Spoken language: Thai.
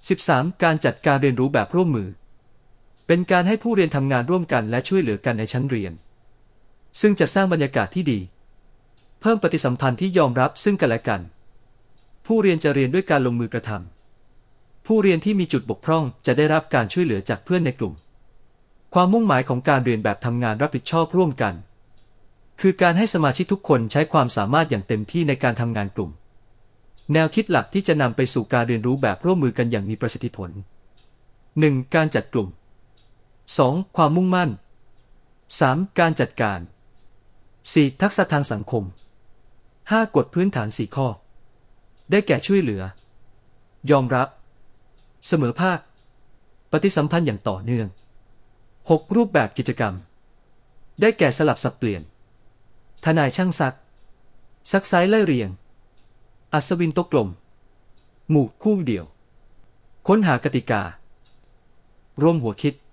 13. การจัดการเรียนรู้แบบร่วมมือเป็นการให้ผู้เรียนทำงานร่วมกันและช่วยเหลือกันในชั้นเรียนซึ่งจะสร้างบรรยากาศที่ดีเพิ่มปฏิสัมพันธ์ที่ยอมรับซึ่งกันและกันผู้เรียนจะเรียนด้วยการลงมือกระทำผู้เรียนที่มีจุดบกพร่องจะได้รับการช่วยเหลือจากเพื่อนในกลุ่มความมุ่งหมายของการเรียนแบบทำงานรับผิดชอบร่วมกันคือการให้สมาชิกทุกคนใช้ความสามารถอย่างเต็มที่ในการทำงานกลุ่มแนวคิดหลักที่จะนำไปสู่การเรียนรู้แบบร่วมมือกันอย่างมีประสิทธิผล 1. การจัดกลุ่ม 2. ความมุ่งมั่น 3. การจัดการ 4. ทักษะทางสังคม 5. กฎพื้นฐาน4ข้อได้แก่ช่วยเหลือยอมรับเสมอภาคปฏิสัมพันธ์อย่างต่อเนื่อง 6. รูปแบบกิจกรรมได้แก่สลับสับเปลี่ยนทนายช่างซักไซไล่เรียงอัศวินโต๊ะกลมหมู่คู่เดี่ยวค้นหากติการวมหัวคิด